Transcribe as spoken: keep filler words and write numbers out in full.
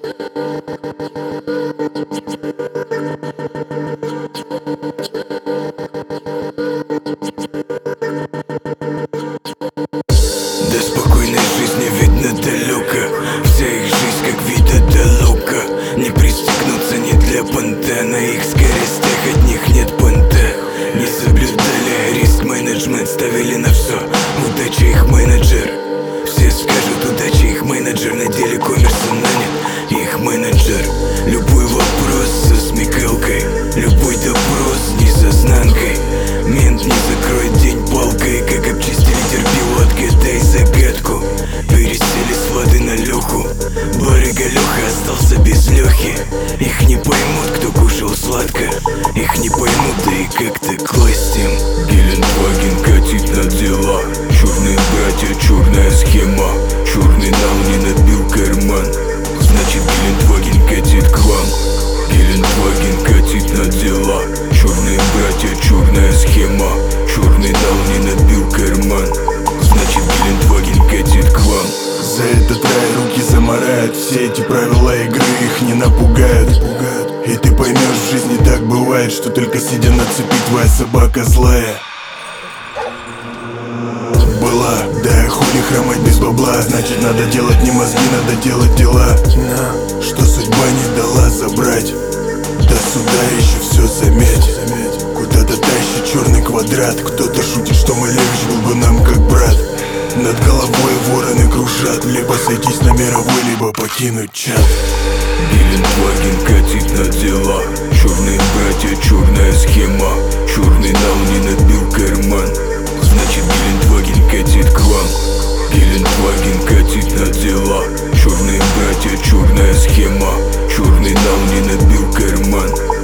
До спокойной жизни видно далеко. Вся их жизнь как вида до лука. Не пристегнуться не для понта. На их скоростях от них нет понта. Не соблюдали риск-менеджмент, ставили на все. Удача их менеджер. Все скажут, удача их менеджер. На деле коммерса нанят их менеджер. Любой вопрос со смекалкой, любой допрос не с ознанкой. Мент не закроет день палкой. Как обчистили терпилу, отгадай загадку. Пересели с Влады на Леху. Барыга Леха остался без Лехи. Их не поймут, кто кушал сладко. Их не поймут, да и как-то класть им. Гелендваген катит на дела. Черные братья, черная схема. Черный нал не набил карман. Значит, Гелендваген катит к вам. Гелендваген катит на дела. Черные братья, черная схема. Черный нал не набил карман. Значит, Гелендваген катит к вам. За этот рай руки замарают. Все эти правила игры их не напугают. И ты поймешь, в жизни так бывает, что только сидя на цепи твоя собака злая была. Да хули хромать без бабла. Значит, надо делать не мозги, надо делать дела. Что судьба не дала забрать. До суда еще все заметь. Куда-то тащит черный квадрат. Кто-то шутит, что Малевич был бы нам как брат. Над головой вороны кружат. Либо сойтись на мировой, либо покинуть чат. Гелендваген катит на дела. Черные братья, черная схема. Черный нал не набил карман. Значит, Гелендваген катит к вам. Гелендваген катит на дела. Черные братья, черная схема. Черный нал не набил карман.